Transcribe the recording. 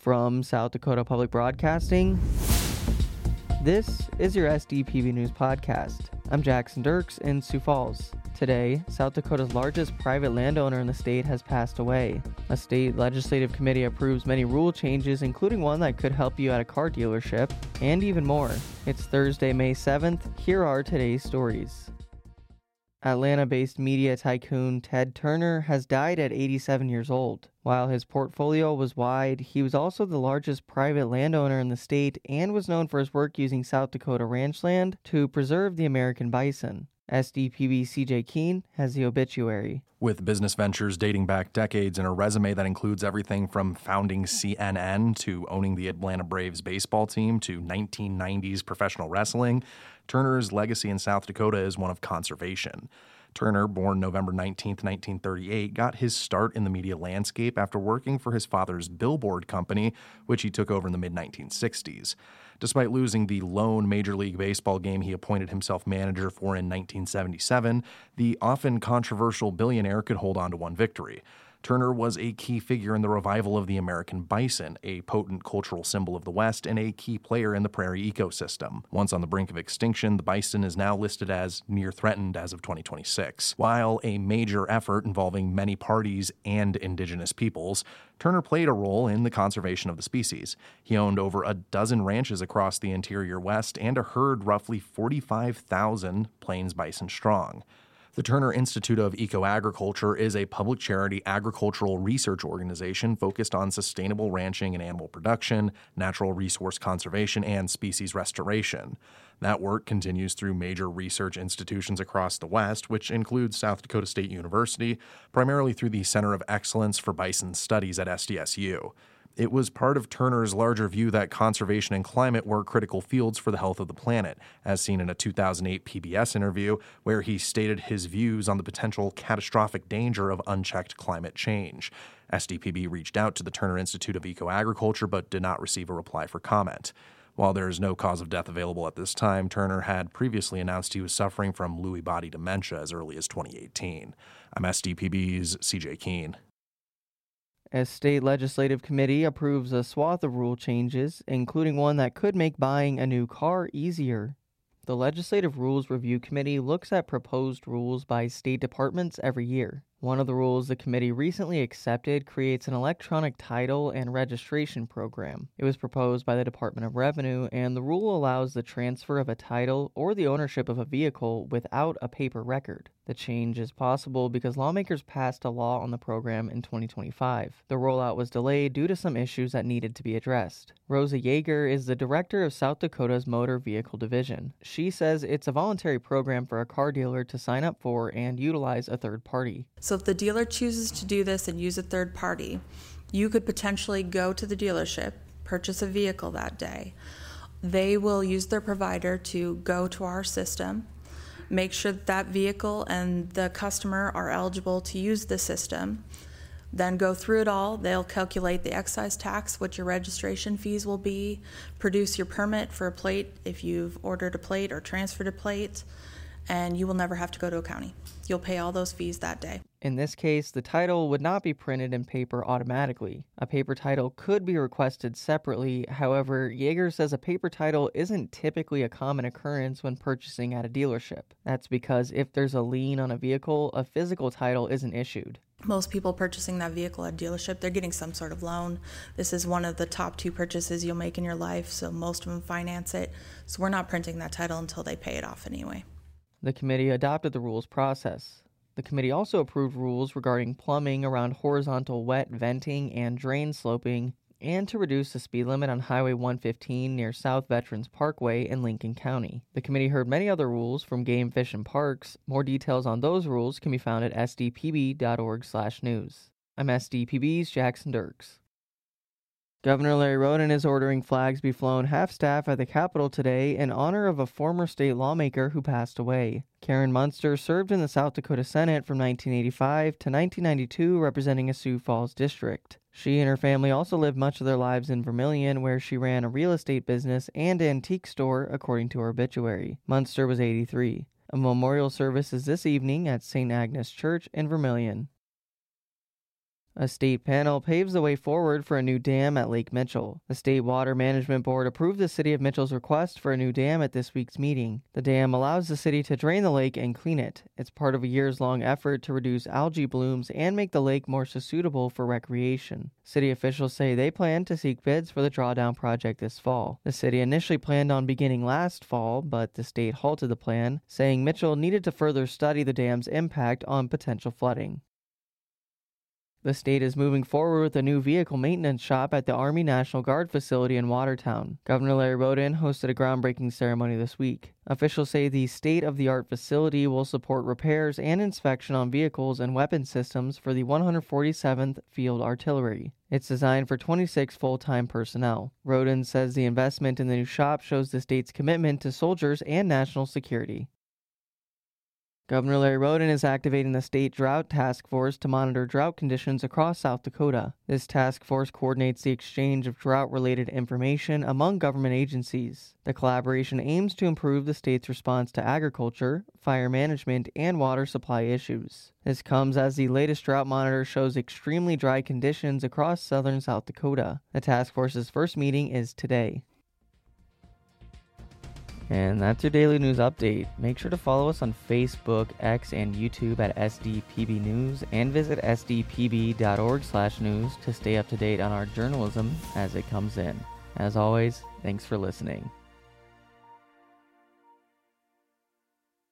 From South Dakota Public Broadcasting, this is your SDPB News Podcast. I'm Jackson Dirks in Sioux Falls. Today, South Dakota's largest private landowner in the state has passed away. A state legislative committee approves many rule changes, including one that could help you at a car dealership, and even more. It's Thursday, May 7th. Here are today's stories. Atlanta-based media tycoon Ted Turner has died at 87 years old. While his portfolio was wide, he was also the largest private landowner in the state and was known for his work using South Dakota ranch land to preserve the American bison. SDPB CJ Keene has the obituary. With business ventures dating back decades and a resume that includes everything from founding CNN to owning the Atlanta Braves baseball team to 1990s professional wrestling, Turner's legacy in South Dakota is one of conservation. Turner, born November 19, 1938, got his start in the media landscape after working for his father's billboard company, which he took over in the mid-1960s. Despite losing the lone Major League Baseball game he appointed himself manager for in 1977, the often controversial billionaire could hold on to one victory. Turner was a key figure in the revival of the American bison, a potent cultural symbol of the West and a key player in the prairie ecosystem. Once on the brink of extinction, the bison is now listed as near threatened as of 2026. While a major effort involving many parties and indigenous peoples, Turner played a role in the conservation of the species. He owned over a dozen ranches across the interior West and a herd roughly 45,000 plains bison strong. The Turner Institute of Eco-Agriculture is a public charity agricultural research organization focused on sustainable ranching and animal production, natural resource conservation, and species restoration. That work continues through major research institutions across the West, which includes South Dakota State University, primarily through the Center of Excellence for Bison Studies at SDSU. It was part of Turner's larger view that conservation and climate were critical fields for the health of the planet, as seen in a 2008 PBS interview where he stated his views on the potential catastrophic danger of unchecked climate change. SDPB reached out to the Turner Institute of Eco-Agriculture but did not receive a reply for comment. While there is no cause of death available at this time, Turner had previously announced he was suffering from Lewy body dementia as early as 2018. I'm SDPB's CJ Keene. A state legislative committee approves a swath of rule changes, including one that could make buying a new car easier. The Legislative Rules Review Committee looks at proposed rules by state departments every year. One of the rules the committee recently accepted creates an electronic title and registration program. It was proposed by the Department of Revenue, and the rule allows the transfer of a title or the ownership of a vehicle without a paper record. The change is possible because lawmakers passed a law on the program in 2025. The rollout was delayed due to some issues that needed to be addressed. Rosa Yeager is the director of South Dakota's Motor Vehicle Division. She says it's a voluntary program for a car dealer to sign up for and utilize a third party. So if the dealer chooses to do this and use a third party, you could potentially go to the dealership, purchase a vehicle that day. They will use their provider to go to our system, make sure that vehicle and the customer are eligible to use the system, then go through it all. They'll calculate the excise tax, what your registration fees will be, produce your permit for a plate if you've ordered a plate or transferred a plate, and you will never have to go to a county. You'll pay all those fees that day. In this case, the title would not be printed in paper automatically. A paper title could be requested separately. However, Yeager says a paper title isn't typically a common occurrence when purchasing at a dealership. That's because if there's a lien on a vehicle, a physical title isn't issued. Most people purchasing that vehicle at a dealership, they're getting some sort of loan. This is one of the top 2 purchases you'll make in your life, so most of them finance it. So we're not printing that title until they pay it off anyway. The committee adopted the rules process. The committee also approved rules regarding plumbing around horizontal wet venting and drain sloping, and to reduce the speed limit on Highway 115 near South Veterans Parkway in Lincoln County. The committee heard many other rules from Game, Fish, and Parks. More details on those rules can be found at sdpb.org/news. I'm SDPB's Jackson Dirks. Governor Larry Roden is ordering flags be flown half-staff at the Capitol today in honor of a former state lawmaker who passed away. Karen Munster served in the South Dakota Senate from 1985 to 1992, representing a Sioux Falls district. She and her family also lived much of their lives in Vermilion, where she ran a real estate business and antique store, according to her obituary. Munster was 83. A memorial service is this evening at St. Agnes Church in Vermilion. A state panel paves the way forward for a new dam at Lake Mitchell. The State Water Management Board approved the City of Mitchell's request for a new dam at this week's meeting. The dam allows the city to drain the lake and clean it. It's part of a years-long effort to reduce algae blooms and make the lake more suitable for recreation. City officials say they plan to seek bids for the drawdown project this fall. The city initially planned on beginning last fall, but the state halted the plan, saying Mitchell needed to further study the dam's impact on potential flooding. The state is moving forward with a new vehicle maintenance shop at the Army National Guard facility in Watertown. Governor Larry Roden hosted a groundbreaking ceremony this week. Officials say the state-of-the-art facility will support repairs and inspection on vehicles and weapon systems for the 147th Field Artillery. It's designed for 26 full-time personnel. Roden says the investment in the new shop shows the state's commitment to soldiers and national security. Governor Larry Roden is activating the State Drought Task Force to monitor drought conditions across South Dakota. This task force coordinates the exchange of drought-related information among government agencies. The collaboration aims to improve the state's response to agriculture, fire management, and water supply issues. This comes as the latest drought monitor shows extremely dry conditions across southern South Dakota. The task force's first meeting is today. And that's your daily news update. Make sure to follow us on Facebook, X, and YouTube at SDPB News, and visit sdpb.org/news to stay up to date on our journalism as it comes in. As always, thanks for listening.